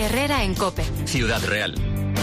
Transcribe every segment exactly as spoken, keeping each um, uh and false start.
Herrera en COPE. Ciudad Real.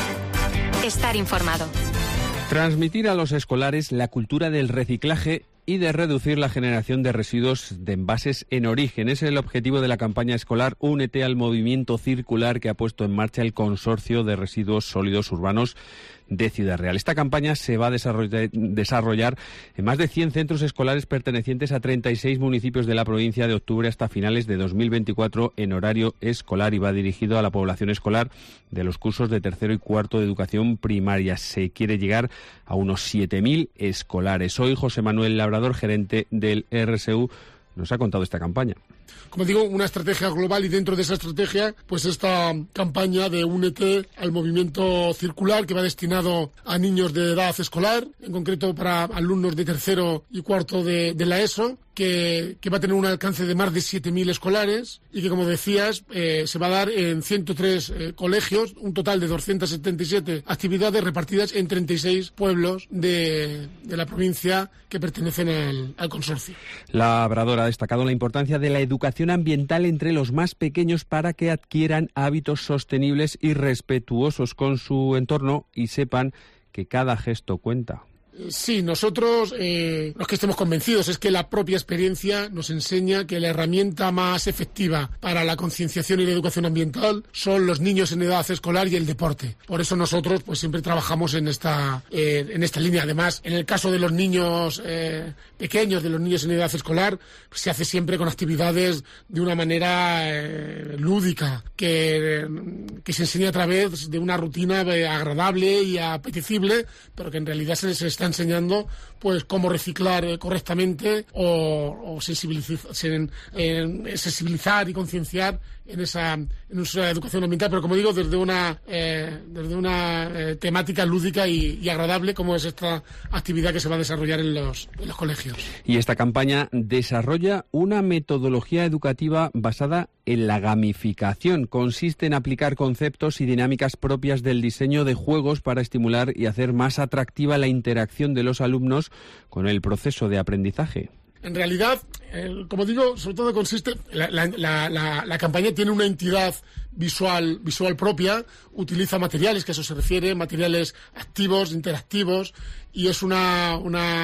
Estar informado. Transmitir a los escolares la cultura del reciclaje y de reducir la generación de residuos de envases en origen. Es el objetivo de la campaña escolar Únete al Movimiento Circular que ha puesto en marcha el Consorcio de Residuos Sólidos Urbanos de Ciudad Real. Esta campaña se va a desarrollar, desarrollar en más de cien centros escolares pertenecientes a treinta y seis municipios de la provincia de octubre hasta finales de dos mil veinticuatro en horario escolar y va dirigido a la población escolar de los cursos de tercero y cuarto de educación primaria. Se quiere llegar a unos siete mil escolares. Hoy José Manuel Labrador, gerente del R S U, nos ha contado esta campaña. Como digo, una estrategia global y dentro de esa estrategia, pues esta campaña de Únete al Movimiento Circular que va destinado a niños de edad escolar, en concreto para alumnos de tercero y cuarto de, de la ESO, que, que va a tener un alcance de más de siete mil escolares y que, como decías, eh, se va a dar en ciento tres eh, colegios, un total de doscientas setenta y siete actividades repartidas en treinta y seis pueblos de, de la provincia que pertenecen al, al consorcio. Labrador ha destacado la importancia de la educación ambiental entre los más pequeños para que adquieran hábitos sostenibles y respetuosos con su entorno y sepan que cada gesto cuenta. Sí, nosotros, eh, los que estemos convencidos es que la propia experiencia nos enseña que la herramienta más efectiva para la concienciación y la educación ambiental son los niños en edad escolar y el deporte. Por eso nosotros pues siempre trabajamos en esta eh, en esta línea. Además, en el caso de los niños eh, pequeños, de los niños en edad escolar, pues se hace siempre con actividades de una manera eh, lúdica, que, que se enseña a través de una rutina eh, agradable y apetecible, pero que en realidad se, se está enseñando pues cómo reciclar eh, correctamente o, o sensibilizar, sen, eh, sensibilizar y concienciar en esa, en esa educación ambiental, pero como digo, desde una eh, desde una eh, temática lúdica y, y agradable, como es esta actividad que se va a desarrollar en los, en los colegios. Y esta campaña desarrolla una metodología educativa basada en la gamificación. Consiste en aplicar conceptos y dinámicas propias del diseño de juegos para estimular y hacer más atractiva la interacción de los alumnos con el proceso de aprendizaje. En realidad, eh, como digo, sobre todo consiste, la, la, la, la campaña tiene una entidad visual visual propia, utiliza materiales, que a eso se refiere, materiales activos, interactivos, y es una,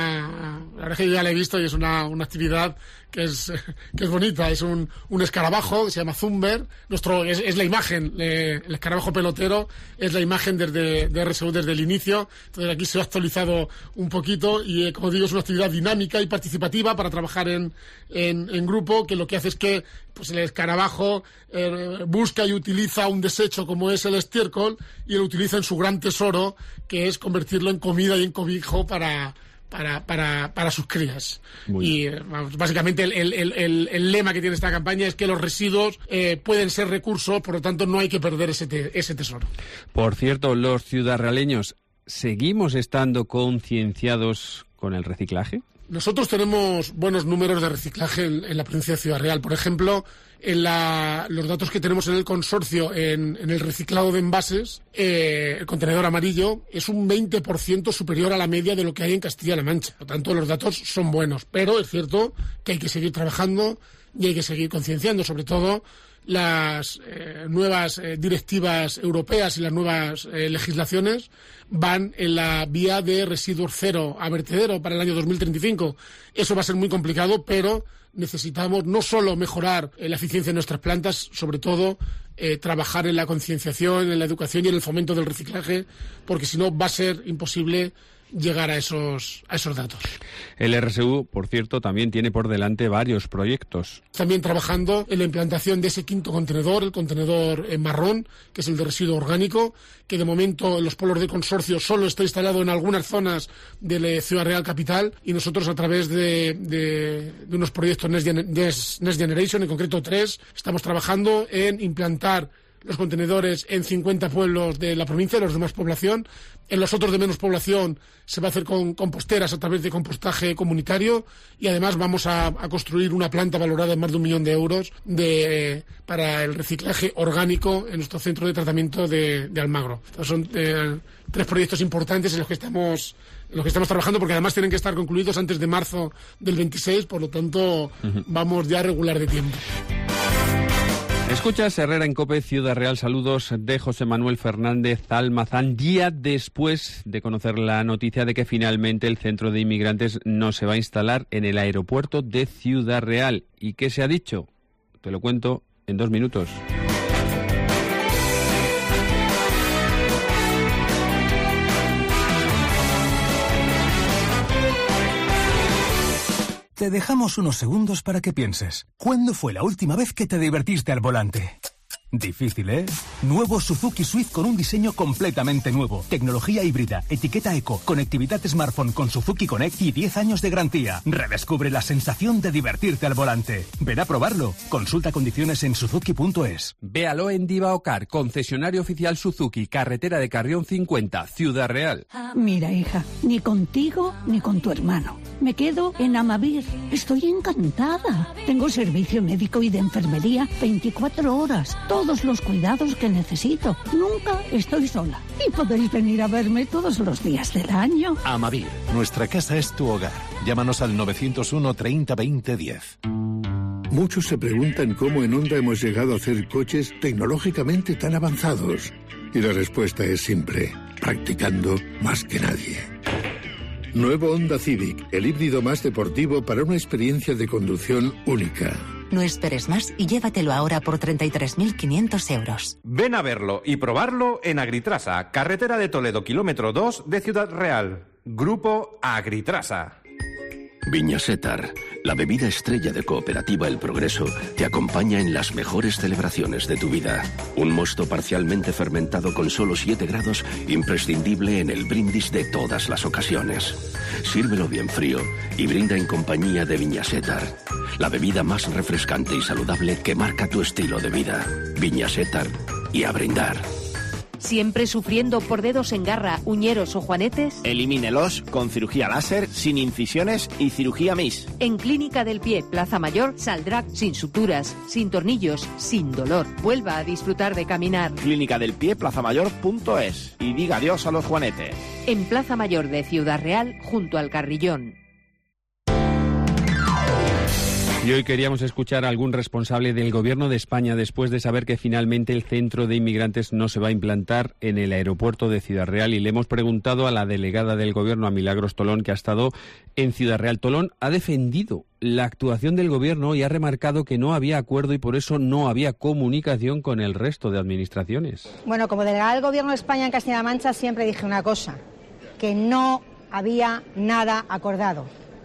una la verdad es que yo ya la he visto y es una, una actividad que es que es bonita. Es un, un escarabajo que se llama Zumber. Nuestro es, es la imagen, eh, el escarabajo pelotero es la imagen desde de R S U desde el inicio. Entonces aquí se ha actualizado un poquito y eh, como digo, es una actividad dinámica y participativa para trabajar en, en, en grupo, que lo que hace es que pues el escarabajo eh, busca y utiliza un desecho como es el estiércol y lo utiliza en su gran tesoro, que es convertirlo en comida y en cobijo para para para, para sus crías. Muy y vamos, básicamente el, el, el, el lema que tiene esta campaña es que los residuos eh, pueden ser recursos, por lo tanto no hay que perder ese, te, ese tesoro. Por cierto, los ciudadraleños, ¿seguimos estando concienciados con el reciclaje? Nosotros tenemos buenos números de reciclaje en, en la provincia de Ciudad Real. Por ejemplo, en la, los datos que tenemos en el consorcio en, en el reciclado de envases, eh, el contenedor amarillo es un veinte por ciento superior a la media de lo que hay en Castilla-La Mancha. Por lo tanto, los datos son buenos, pero es cierto que hay que seguir trabajando y hay que seguir concienciando, sobre todo las eh, nuevas eh, directivas europeas y las nuevas eh, legislaciones van en la vía de residuos cero a vertedero para el año dos mil treinta y cinco. Eso va a ser muy complicado, pero necesitamos no solo mejorar eh, la eficiencia de nuestras plantas, sobre todo eh, trabajar en la concienciación, en la educación y en el fomento del reciclaje, porque si no va a ser imposible llegar a esos a esos datos. El R S U, por cierto, también tiene por delante varios proyectos. También trabajando en la implantación de ese quinto contenedor, el contenedor en marrón, que es el de residuo orgánico, que de momento en los polos de consorcio solo está instalado en algunas zonas de la Ciudad Real Capital, y nosotros a través de, de, de unos proyectos Next, Gen- Next Generation, en concreto tres, estamos trabajando en implantar los contenedores en cincuenta pueblos de la provincia, los de más población. En los otros de menos población se va a hacer con composteras a través de compostaje comunitario, y además vamos a, a construir una planta valorada en más de un millón de euros de, para el reciclaje orgánico en nuestro centro de tratamiento de, de Almagro. Entonces son eh, tres proyectos importantes en los que estamos en los que estamos trabajando, porque además tienen que estar concluidos antes de marzo del veintiséis, por lo tanto uh-huh. vamos ya a regular de tiempo. Escuchas Herrera en COPE, Ciudad Real. Saludos de José Manuel Fernández Almazán. Día después de conocer la noticia de que finalmente el centro de inmigrantes no se va a instalar en el aeropuerto de Ciudad Real. ¿Y qué se ha dicho? Te lo cuento en dos minutos. Te dejamos unos segundos para que pienses. ¿Cuándo fue la última vez que te divertiste al volante? Difícil, ¿eh? Nuevo Suzuki Swift con un diseño completamente nuevo. Tecnología híbrida, etiqueta eco, conectividad smartphone con Suzuki Connect y diez años de garantía. Redescubre la sensación de divertirte al volante. Ven a probarlo. Consulta condiciones en suzuki punto es. Véalo en Divaocar, concesionario oficial Suzuki, carretera de Carrión cincuenta, Ciudad Real. Mira, hija, ni contigo ni con tu hermano. Me quedo en Amavir. Estoy encantada. Tengo servicio médico y de enfermería veinticuatro horas. Todos los cuidados que necesito. Nunca estoy sola. Y podéis venir a verme todos los días del año. Amavir, nuestra casa es tu hogar. Llámanos al novecientos uno treinta veinte diez. Muchos se preguntan cómo en Honda hemos llegado a hacer coches tecnológicamente tan avanzados. Y la respuesta es simple: practicando más que nadie. Nuevo Honda Civic, el híbrido más deportivo para una experiencia de conducción única. No esperes más y llévatelo ahora por treinta y tres mil quinientos euros. Ven a verlo y probarlo en Agritrasa, carretera de Toledo, kilómetro dos de Ciudad Real. Grupo Agritrasa. Viñasetar, la bebida estrella de Cooperativa El Progreso, te acompaña en las mejores celebraciones de tu vida. Un mosto parcialmente fermentado con solo siete grados, imprescindible en el brindis de todas las ocasiones. Sírvelo bien frío y brinda en compañía de Viñasetar, la bebida más refrescante y saludable que marca tu estilo de vida. Viñasetar, y a brindar. ¿Siempre sufriendo por dedos en garra, uñeros o juanetes? Elimínelos con cirugía láser, sin incisiones y cirugía M I S. En Clínica del Pie, Plaza Mayor, saldrá sin suturas, sin tornillos, sin dolor. Vuelva a disfrutar de caminar. Clínica del Pie, plaza mayor punto es. Y diga adiós a los juanetes. En Plaza Mayor de Ciudad Real, junto al Carrillón. Y hoy queríamos escuchar a algún responsable del Gobierno de España después de saber que finalmente el centro de inmigrantes no se va a implantar en el aeropuerto de Ciudad Real. Y le hemos preguntado a la delegada del Gobierno, a Milagros Tolón, que ha estado en Ciudad Real. Tolón ha defendido la actuación del Gobierno y ha remarcado que no había acuerdo y por eso no había comunicación con el resto de administraciones. Bueno, como delegada del Gobierno de España en Castilla-La Mancha siempre dije una cosa, que no había nada acordado.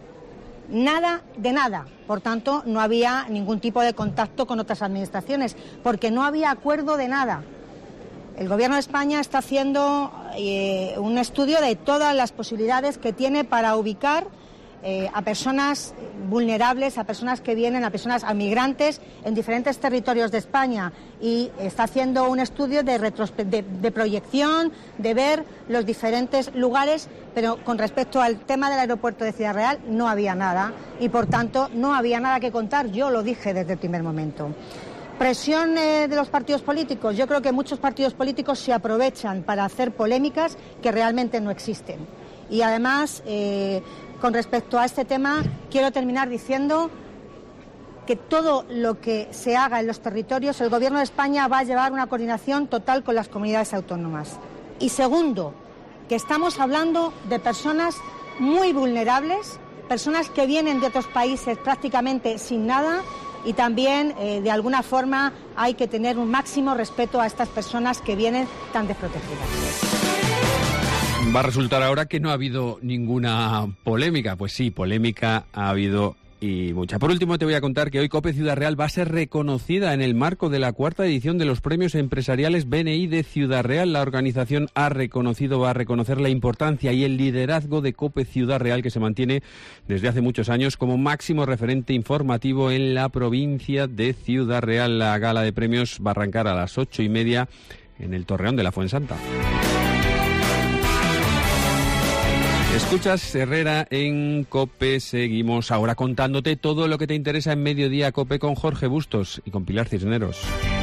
Nada de nada. Por tanto, no había ningún tipo de contacto con otras administraciones, porque no había acuerdo de nada. El Gobierno de España está haciendo eh, un estudio de todas las posibilidades que tiene para ubicar eh, a personas vulnerables, a personas que vienen, a personas, a migrantes en diferentes territorios de España, y está haciendo un estudio de, retrospe- de, de proyección, de ver los diferentes lugares, pero con respecto al tema del aeropuerto de Ciudad Real no había nada y por tanto no había nada que contar. Yo lo dije desde el primer momento. Presión eh, de los partidos políticos. Yo creo que muchos partidos políticos se aprovechan para hacer polémicas que realmente no existen. Y además, eh, con respecto a este tema, quiero terminar diciendo que todo lo que se haga en los territorios, el Gobierno de España va a llevar una coordinación total con las comunidades autónomas. Y segundo, que estamos hablando de personas muy vulnerables, personas que vienen de otros países prácticamente sin nada, y también, eh, de alguna forma, hay que tener un máximo respeto a estas personas que vienen tan desprotegidas. Va a resultar ahora que no ha habido ninguna polémica. Pues sí, polémica ha habido y mucha. Por último, te voy a contar que hoy COPE Ciudad Real va a ser reconocida en el marco de la cuarta edición de los premios empresariales B N I de Ciudad Real. La organización ha reconocido, va a reconocer la importancia y el liderazgo de COPE Ciudad Real, que se mantiene desde hace muchos años como máximo referente informativo en la provincia de Ciudad Real. La gala de premios va a arrancar a las ocho y media en el Torreón de la Fuensanta. Escuchas Herrera en COPE. Seguimos ahora contándote todo lo que te interesa en Mediodía COPE con Jorge Bustos y con Pilar Cisneros.